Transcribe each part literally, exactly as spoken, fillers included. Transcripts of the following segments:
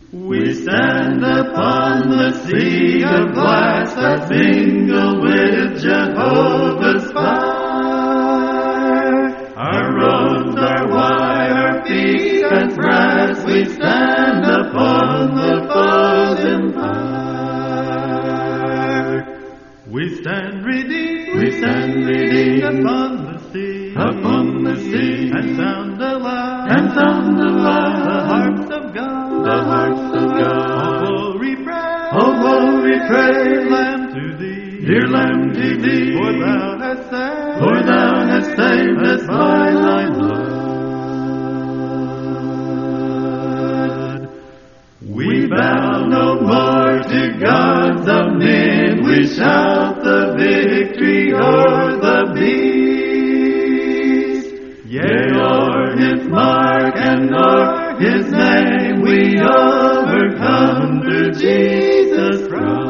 We stand upon the sea of glass that's mingled with Jehovah's fire. Our robes are white, our feet as brass. We stand upon the foe's empire. We stand redeemed, we stand redeemed upon the sea, upon the sea, and sound aloud, and sound aloud the harps of God, the harps of God. Oh, glory praise, oh, glory praise, Lamb to thee, dear Lamb to thee, for thou hast saved, for thou hast saved us by thy blood. We bow no more to gods of men, we shout the victory o'er the beast. Yea, o'er his mark and o'er his name we overcome through Jesus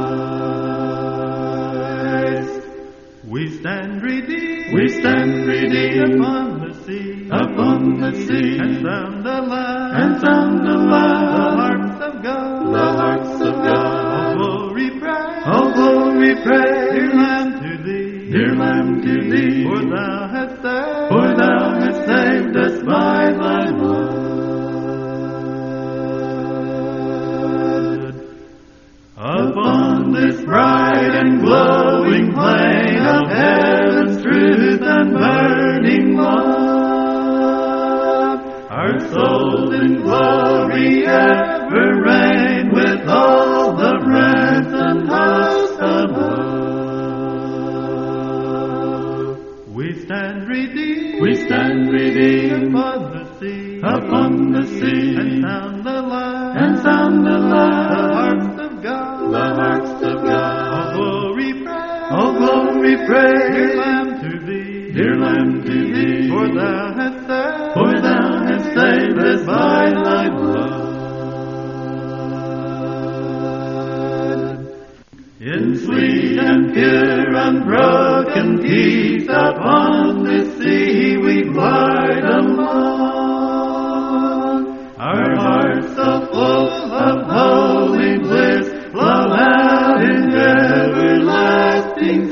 Christ. We stand redeemed, we stand redeemed upon the sea, upon the sea, and sound aloud, and sound aloud the harps of God, the harps of God. Oh, glory praise, oh, glory praise, dear Lamb to thee, dear Lamb to thee, for thou hast saved, for thou hast saved us by thy blood. Upon this bright and glowing plain of heaven's truth and burning love, our souls in glory ever reign with all the ransomed host above. We stand redeemed, we stand redeemed upon the sea, upon the sea, and sound aloud, and sound aloud the harps of God, the harps of God. Oh, glory praise, oh, glory praise, dear Lamb to thee, dear Lamb to thee, for thou hast saved, for thou hast saved us by thy blood. In sweet and pure unbroken peace upon this sea we glide along, our hearts so full of holy bliss flow out in everlasting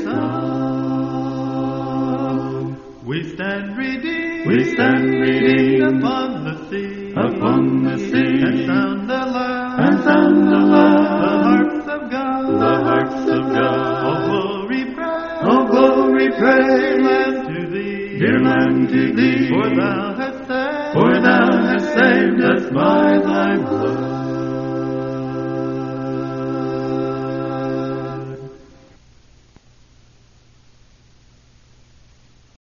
song. We stand redeemed, we stand redeemed upon the sea, upon the sea, and sound aloud, and sound aloud the harps of God, the harps of God. Oh, glory praise, oh, glory praise, Lamb to thee, dear Lamb to thee, for thou hast saved, for thou hast saved us by thy blood.